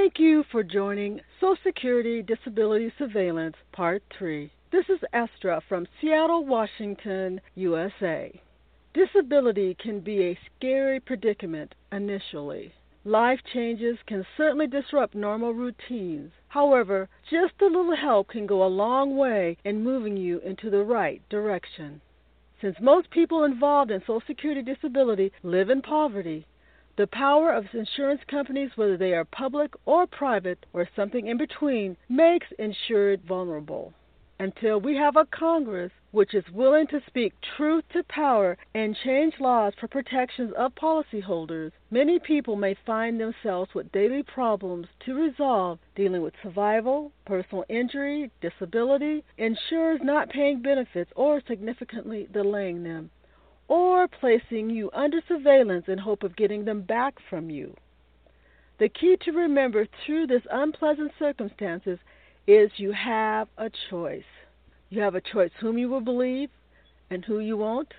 Thank you for joining Social Security Disability Surveillance Part 3. This is Estra from Seattle, Washington, USA. Disability can be a scary predicament initially. Life changes can certainly disrupt normal routines. However, just a little help can go a long way in moving you into the right direction. Since most people involved in Social Security disability live in poverty, the power of insurance companies, whether they are public or private or something in between, makes insured vulnerable. Until we have a Congress which is willing to speak truth to power and change laws for protections of policyholders, many people may find themselves with daily problems to resolve dealing with survival, personal injury, disability, insurers not paying benefits or significantly delaying them, or placing you under surveillance in hope of getting them back from you. The key to remember through this unpleasant circumstances is you have a choice. You have a choice whom you will believe and who you won't,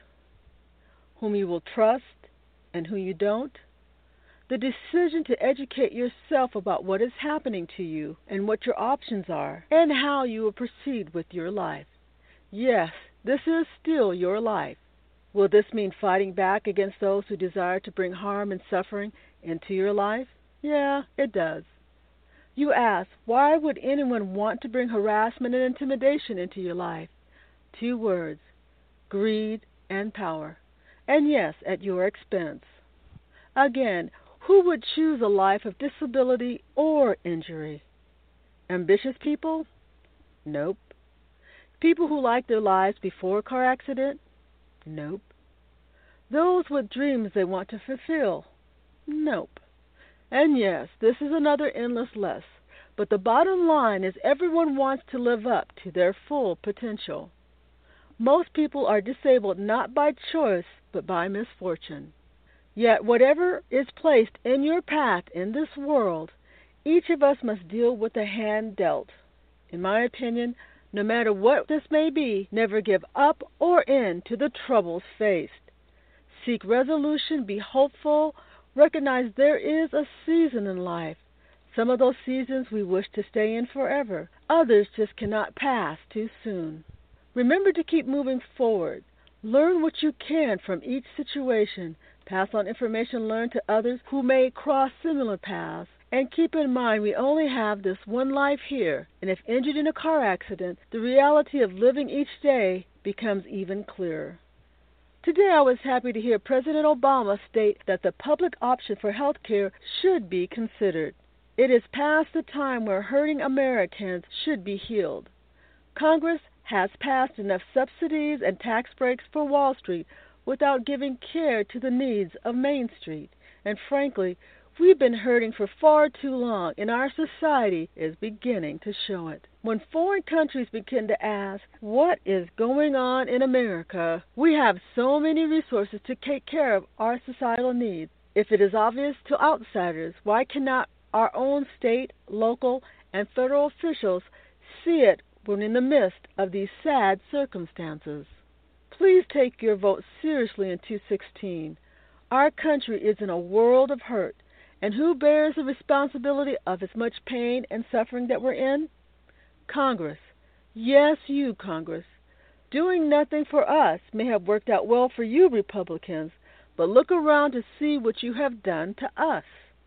whom you will trust and who you don't. The decision to educate yourself about what is happening to you and what your options are and how you will proceed with your life. Yes, this is still your life. Will this mean fighting back against those who desire to bring harm and suffering into your life? Yeah, it does. You ask, why would anyone want to bring harassment and intimidation into your life? 2 words, greed and power. And yes, at your expense. Again, who would choose a life of disability or injury? Ambitious people? Nope. People who like their lives before a car accident? Nope. Those with dreams they want to fulfill? Nope. And yes, this is another endless list, but the bottom line is everyone wants to live up to their full potential. Most people are disabled not by choice, but by misfortune. Yet whatever is placed in your path in this world, each of us must deal with the hand dealt. In my opinion, no matter what this may be, never give up or in to the troubles faced. Seek resolution, be hopeful, recognize there is a season in life. Some of those seasons we wish to stay in forever. Others just cannot pass too soon. Remember to keep moving forward. Learn what you can from each situation. Pass on information learned to others who may cross similar paths. And keep in mind we only have this one life here, and if injured in a car accident, the reality of living each day becomes even clearer. Today I was happy to hear President Obama state that the public option for health care should be considered. It is past the time where hurting Americans should be healed. Congress has passed enough subsidies and tax breaks for Wall Street without giving care to the needs of Main Street. And frankly, we've been hurting for far too long, and our society is beginning to show it. When foreign countries begin to ask, what is going on in America, we have so many resources to take care of our societal needs. If it is obvious to outsiders, why cannot our own state, local, and federal officials see it when in the midst of these sad circumstances? Please take your vote seriously in 2016. Our country is in a world of hurt. And who bears the responsibility of as much pain and suffering that we're in? Congress. Yes, you, Congress. Doing nothing for us may have worked out well for you, Republicans, but look around to see what you have done to us.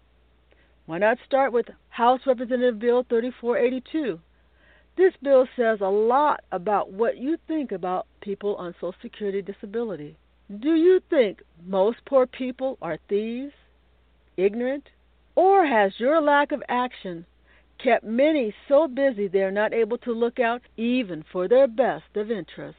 Why not start with House Representative Bill 3482? This bill says a lot about what you think about people on Social Security disability. Do you think most poor people are thieves, ignorant, or has your lack of action kept many so busy they are not able to look out even for their best of interest?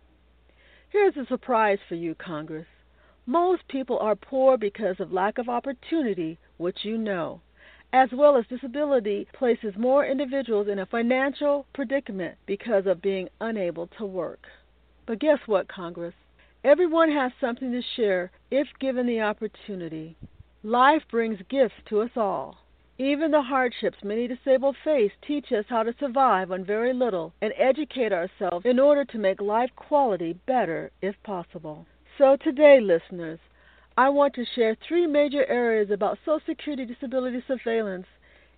Here's a surprise for you, Congress. Most people are poor because of lack of opportunity, which you know, as well as disability places more individuals in a financial predicament because of being unable to work. But guess what, Congress? Everyone has something to share if given the opportunity. Life brings gifts to us all. Even the hardships many disabled face teach us how to survive on very little and educate ourselves in order to make life quality better if possible. So today, listeners, I want to share 3 major areas about Social Security disability surveillance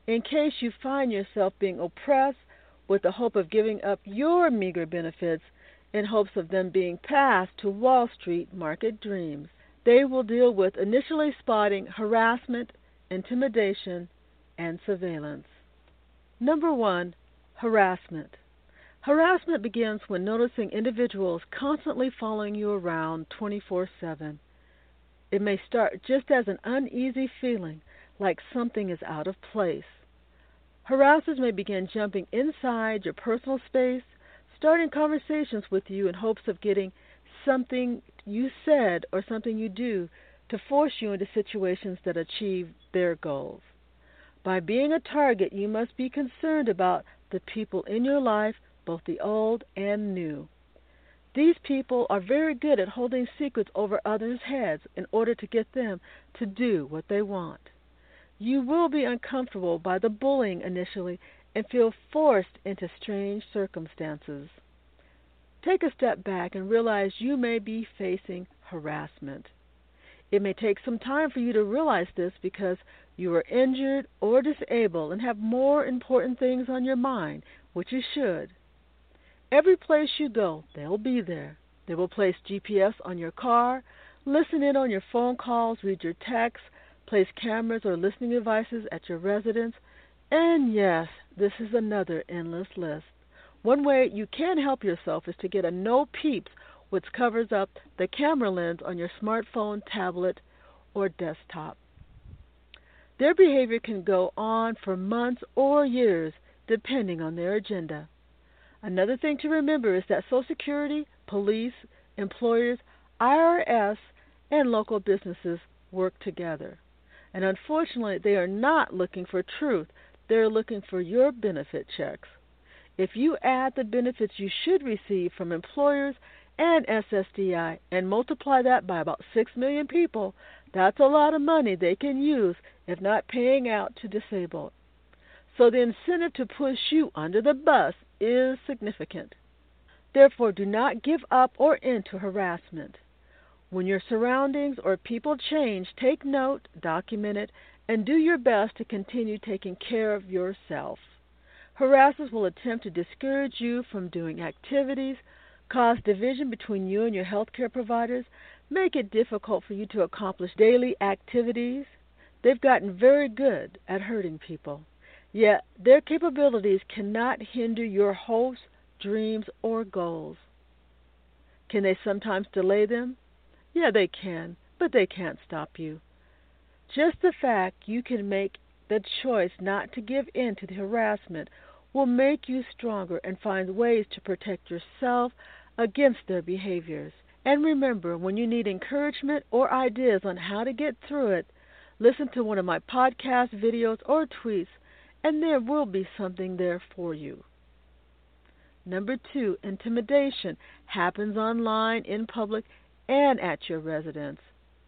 in case you find yourself being oppressed with the hope of giving up your meager benefits in hopes of them being passed to Wall Street market dreams. They will deal with initially spotting harassment, intimidation, and surveillance. Number 1, harassment. Harassment begins when noticing individuals constantly following you around 24/7. It may start just as an uneasy feeling, like something is out of place. Harassers may begin jumping inside your personal space, starting conversations with you in hopes of getting something you said or something you do to force you into situations that achieve their goals. By being a target, you must be concerned about the people in your life, both the old and new. These people are very good at holding secrets over others' heads in order to get them to do what they want. You will be uncomfortable by the bullying initially and feel forced into strange circumstances. Take a step back and realize you may be facing harassment. It may take some time for you to realize this because you are injured or disabled and have more important things on your mind, which you should. Every place you go, they'll be there. They will place GPS on your car, listen in on your phone calls, read your texts, place cameras or listening devices at your residence, and yes, this is another endless list. One way you can help yourself is to get a no peeps, which covers up the camera lens on your smartphone, tablet, or desktop. Their behavior can go on for months or years, depending on their agenda. Another thing to remember is that Social Security, police, employers, IRS, and local businesses work together. And unfortunately, they are not looking for truth. They're looking for your benefit checks. If you add the benefits you should receive from employers and SSDI and multiply that by about 6 million people, that's a lot of money they can use if not paying out to disabled. So the incentive to push you under the bus is significant. Therefore, do not give up or into harassment. When your surroundings or people change, take note, document it, and do your best to continue taking care of yourself. Harassers will attempt to discourage you from doing activities, cause division between you and your healthcare providers, make it difficult for you to accomplish daily activities. They've gotten very good at hurting people. Yet their capabilities cannot hinder your hopes, dreams, or goals. Can they sometimes delay them? Yeah, they can, but they can't stop you. Just the fact you can make the choice not to give in to the harassment will make you stronger and find ways to protect yourself against their behaviors. And remember, when you need encouragement or ideas on how to get through it, listen to one of my podcast videos or tweets, and there will be something there for you. Number 2, intimidation happens online, in public, and at your residence.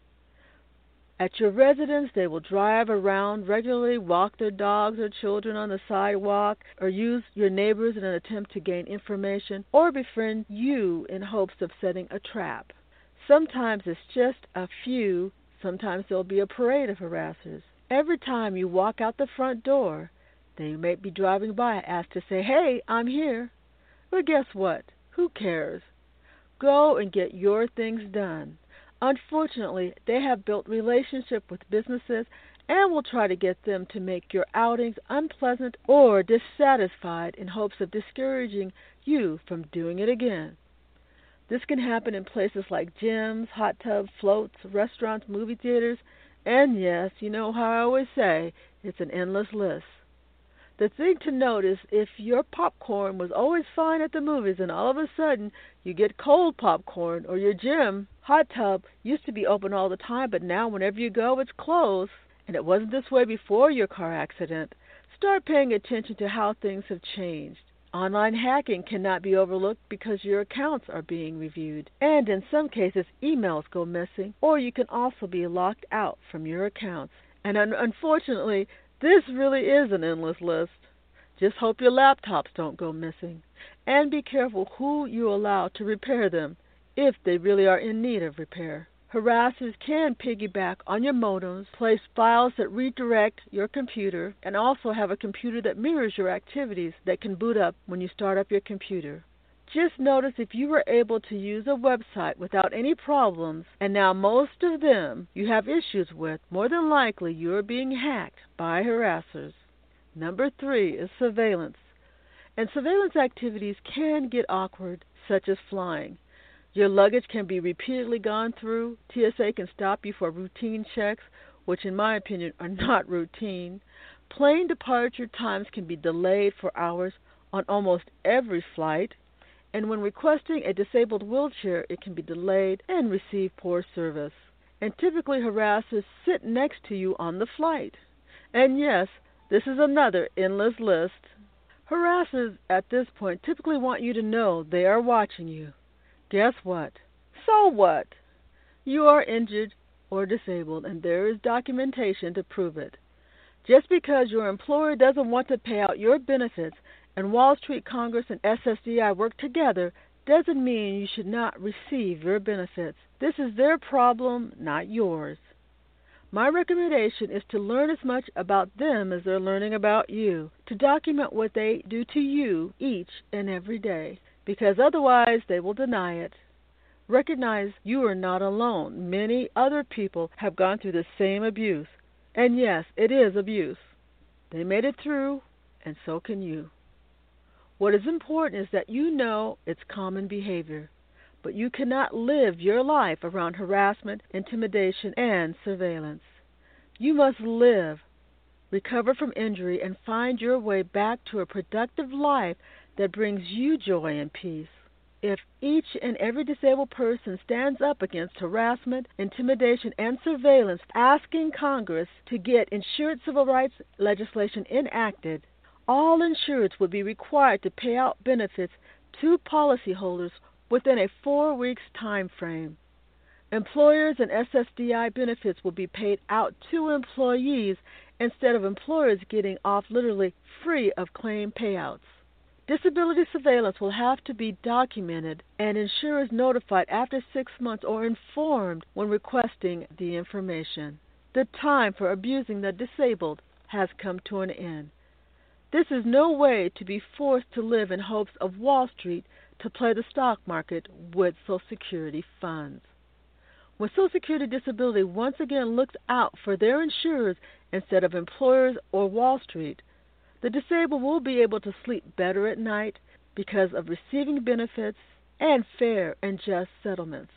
At your residence, they will drive around regularly, walk their dogs or children on the sidewalk, or use your neighbors in an attempt to gain information or befriend you in hopes of setting a trap. Sometimes it's just a few, sometimes there'll be a parade of harassers. Every time you walk out the front door, they may be driving by as to say, "Hey, I'm here." But guess what? Who cares? Go and get your things done. Unfortunately, they have built relationships with businesses and will try to get them to make your outings unpleasant or dissatisfied in hopes of discouraging you from doing it again. This can happen in places like gyms, hot tubs, floats, restaurants, movie theaters, and yes, you know how I always say, it's an endless list. The thing to note is if your popcorn was always fine at the movies and all of a sudden you get cold popcorn, or your gym hot tub used to be open all the time but now whenever you go it's closed, and it wasn't this way before your car accident, start paying attention to how things have changed. Online hacking cannot be overlooked because your accounts are being reviewed, and in some cases emails go missing, or you can also be locked out from your accounts. And unfortunately, this really is an endless list. Just hope your laptops don't go missing. And be careful who you allow to repair them, if they really are in need of repair. Harassers can piggyback on your modems, place files that redirect your computer, and also have a computer that mirrors your activities that can boot up when you start up your computer. Just notice if you were able to use a website without any problems, and now most of them you have issues with, more than likely you are being hacked by harassers. Number 3 is surveillance. And surveillance activities can get awkward, such as flying. Your luggage can be repeatedly gone through. TSA can stop you for routine checks, which in my opinion are not routine. Plane departure times can be delayed for hours on almost every flight. And when requesting a disabled wheelchair, it can be delayed and receive poor service. And typically harassers sit next to you on the flight. And yes, this is another endless list. Harassers at this point typically want you to know they are watching you. Guess what? So what? You are injured or disabled, and there is documentation to prove it. Just because your employer doesn't want to pay out your benefits and Wall Street Congress and SSDI work together doesn't mean you should not receive your benefits. This is their problem, not yours. My recommendation is to learn as much about them as they're learning about you, to document what they do to you each and every day, because otherwise they will deny it. Recognize you are not alone. Many other people have gone through the same abuse. And yes, it is abuse. They made it through, and so can you. What is important is that you know it's common behavior, but you cannot live your life around harassment, intimidation, and surveillance. You must live, recover from injury, and find your way back to a productive life that brings you joy and peace. If each and every disabled person stands up against harassment, intimidation, and surveillance, asking Congress to get insured civil rights legislation enacted, all insureds would be required to pay out benefits to policyholders within a 4 weeks time frame. Employers and SSDI benefits will be paid out to employees instead of employers getting off literally free of claim payouts. Disability surveillance will have to be documented and insurers notified after 6 months or informed when requesting the information. The time for abusing the disabled has come to an end. This is no way to be forced to live in hopes of Wall Street to play the stock market with Social Security funds. When Social Security Disability once again looks out for their insurers instead of employers or Wall Street, the disabled will be able to sleep better at night because of receiving benefits and fair and just settlements.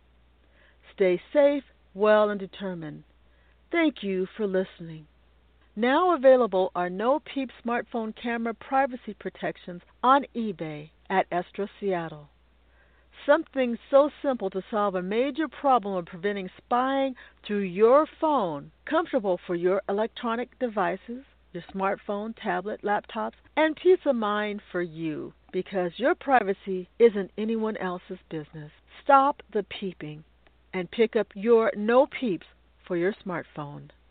Stay safe, well, and determined. Thank you for listening. Now available are No Peep smartphone camera privacy protections on eBay at Estra Seattle. Something so simple to solve a major problem of preventing spying through your phone, comfortable for your electronic devices, your smartphone, tablet, laptops, and peace of mind for you, because your privacy isn't anyone else's business. Stop the peeping and pick up your No Peeps for your smartphone.